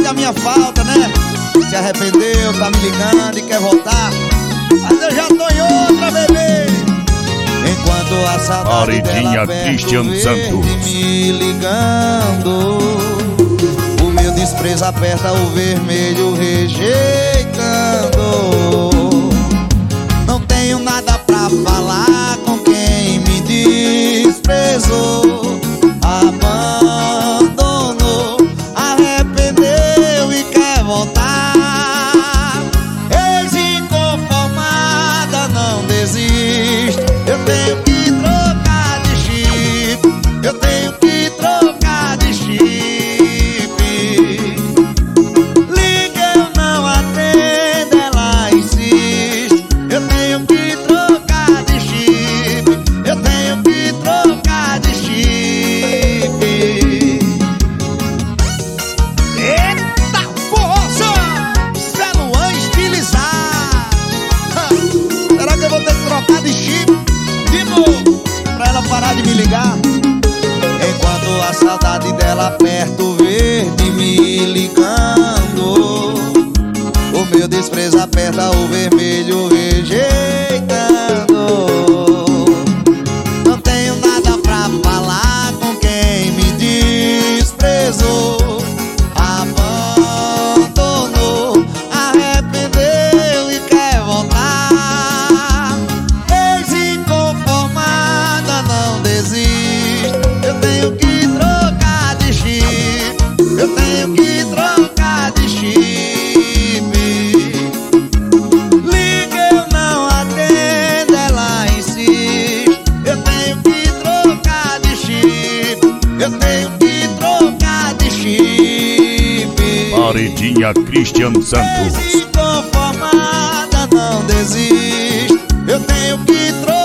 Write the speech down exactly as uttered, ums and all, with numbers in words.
sente a minha falta, né? Se arrependeu, tá me ligando e quer voltar, mas eu já tô em outra, bebê. Enquanto a saudade dela Christian Santos me ligando, o meu desprezo aperta o vermelho rejeitando. Não tenho nada pra falar com quem me desprezou, abandonou, arrependeu e quer voltar. Ex-inconformada, não desiste. Eu tenho que trocar de chip, eu tenho que trocar de chip. Liga, eu não atendo, ela insiste. Eu tenho que trocar de chip, eu tenho que trocar de chip. Eita força! Celular estilizado. Será que eu vou ter que trocar de chip de novo pra ela parar de me ligar? Enquanto a saudade dela aperta o verde me ligando, o meu desprezo aperta o vermelho rejeitando. Não tenho nada pra falar com quem me desprezou, abandonou, arrependeu e quer voltar. Ex-inconformada, não desiste. Eu tenho que trocar de chip, eu tenho que trocar de chip. Liga, eu não atendo, ela insiste. Eu tenho que trocar de chip, eu tenho que trocar de chip. Paredinha Christian Santos. Inconformada, não desiste. Eu tenho que trocar